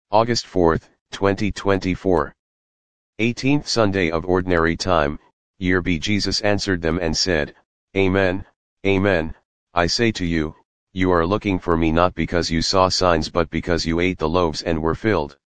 August 4, 2024. 18th Sunday of Ordinary Time, Year B. Jesus answered them and said, Amen, Amen, I say to you, you are looking for me not because you saw signs but because you ate the loaves and were filled.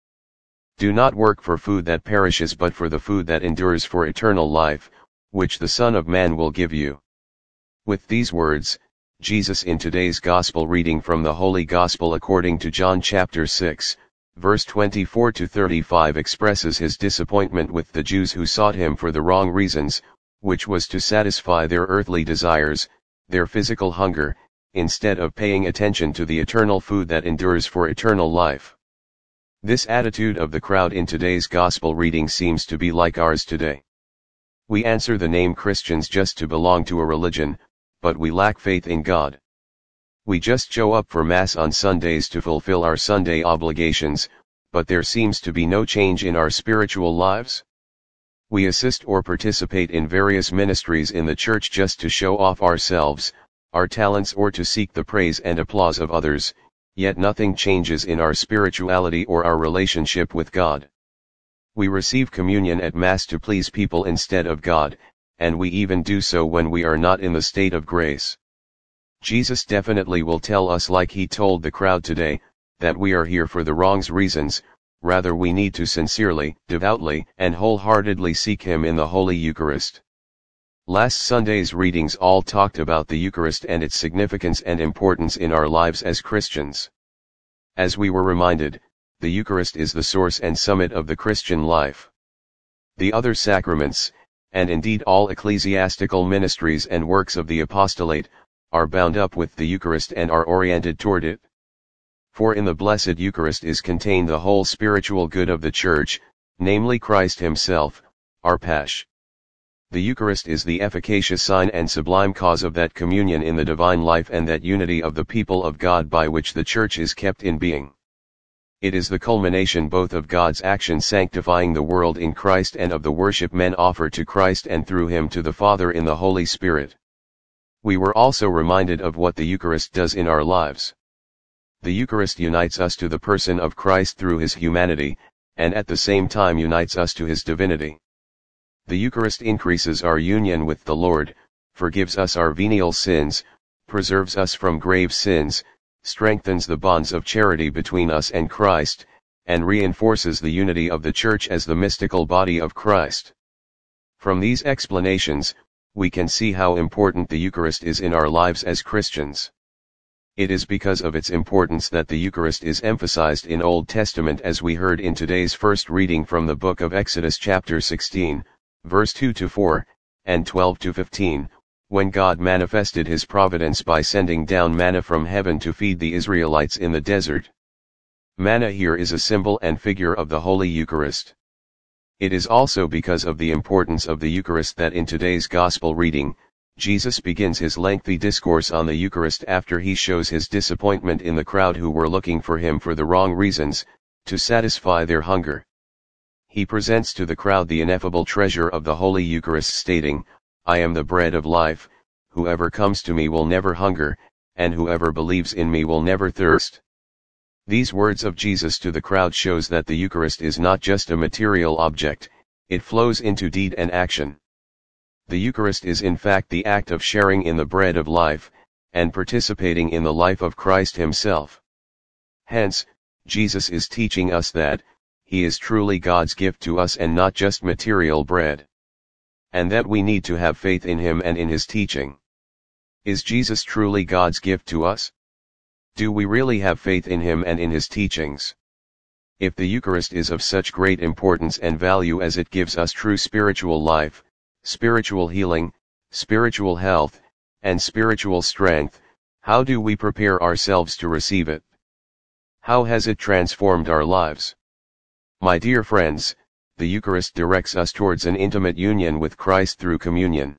Do not work for food that perishes but for the food that endures for eternal life, which the Son of Man will give you. With these words, Jesus in today's Gospel reading from the Holy Gospel according to John chapter 6, verse 24 to 35 expresses his disappointment with the Jews who sought him for the wrong reasons, which was to satisfy their earthly desires, their physical hunger, instead of paying attention to the eternal food that endures for eternal life. This attitude of the crowd in today's Gospel reading seems to be like ours today. We answer the name Christians just to belong to a religion, but we lack faith in God. We just show up for Mass on Sundays to fulfill our Sunday obligations, but there seems to be no change in our spiritual lives. We assist or participate in various ministries in the church just to show off ourselves, our talents or to seek the praise and applause of others, yet nothing changes in our spirituality or our relationship with God. We receive communion at Mass to please people instead of God, and we even do so when we are not in the state of grace. Jesus definitely will tell us, like he told the crowd today, that we are here for the wrong reasons. Rather we need to sincerely, devoutly, and wholeheartedly seek him in the Holy Eucharist. Last Sunday's readings all talked about the Eucharist and its significance and importance in our lives as Christians. As we were reminded, the Eucharist is the source and summit of the Christian life. The other sacraments, and indeed all ecclesiastical ministries and works of the apostolate, are bound up with the Eucharist and are oriented toward it. For in the Blessed Eucharist is contained the whole spiritual good of the Church, namely Christ himself, our Pasch. The Eucharist is the efficacious sign and sublime cause of that communion in the divine life and that unity of the people of God by which the Church is kept in being. It is the culmination both of God's action sanctifying the world in Christ and of the worship men offer to Christ and through him to the Father in the Holy Spirit. We were also reminded of what the Eucharist does in our lives. The Eucharist unites us to the person of Christ through his humanity, and at the same time unites us to his divinity. The Eucharist increases our union with the Lord, forgives us our venial sins, preserves us from grave sins, strengthens the bonds of charity between us and Christ, and reinforces the unity of the Church as the mystical body of Christ. From these explanations, we can see how important the Eucharist is in our lives as Christians. It is because of its importance that the Eucharist is emphasized in Old Testament, as we heard in today's first reading from the book of Exodus chapter 16, verse 2 to 4, and 12 to 15, when God manifested his providence by sending down manna from heaven to feed the Israelites in the desert. Manna here is a symbol and figure of the Holy Eucharist. It is also because of the importance of the Eucharist that in today's Gospel reading, Jesus begins his lengthy discourse on the Eucharist after he shows his disappointment in the crowd who were looking for him for the wrong reasons, to satisfy their hunger. He presents to the crowd the ineffable treasure of the Holy Eucharist, stating, I am the bread of life, whoever comes to me will never hunger, and whoever believes in me will never thirst. These words of Jesus to the crowd shows that the Eucharist is not just a material object, it flows into deed and action. The Eucharist is in fact the act of sharing in the bread of life, and participating in the life of Christ himself. Hence, Jesus is teaching us that, he is truly God's gift to us and not just material bread. And that we need to have faith in him and in his teaching. Is Jesus truly God's gift to us? Do we really have faith in him and in his teachings? If the Eucharist is of such great importance and value as it gives us true spiritual life, spiritual healing, spiritual health, and spiritual strength, how do we prepare ourselves to receive it? How has it transformed our lives? My dear friends, the Eucharist directs us towards an intimate union with Christ through communion.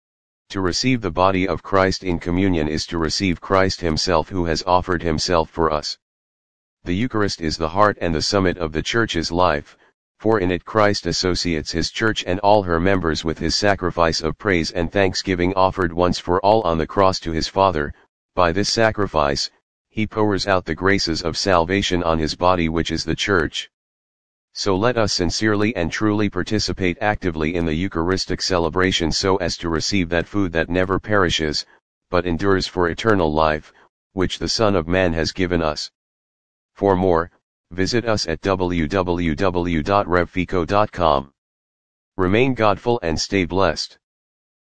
To receive the body of Christ in communion is to receive Christ himself, who has offered himself for us. The Eucharist is the heart and the summit of the Church's life, for in it Christ associates his Church and all her members with his sacrifice of praise and thanksgiving offered once for all on the cross to his Father. By this sacrifice, He pours out the graces of salvation on his body, which is the Church. So let us sincerely and truly participate actively in the Eucharistic celebration so as to receive that food that never perishes, but endures for eternal life, which the Son of Man has given us. For more, visit us at www.revfico.com. Remain Godful and stay blessed.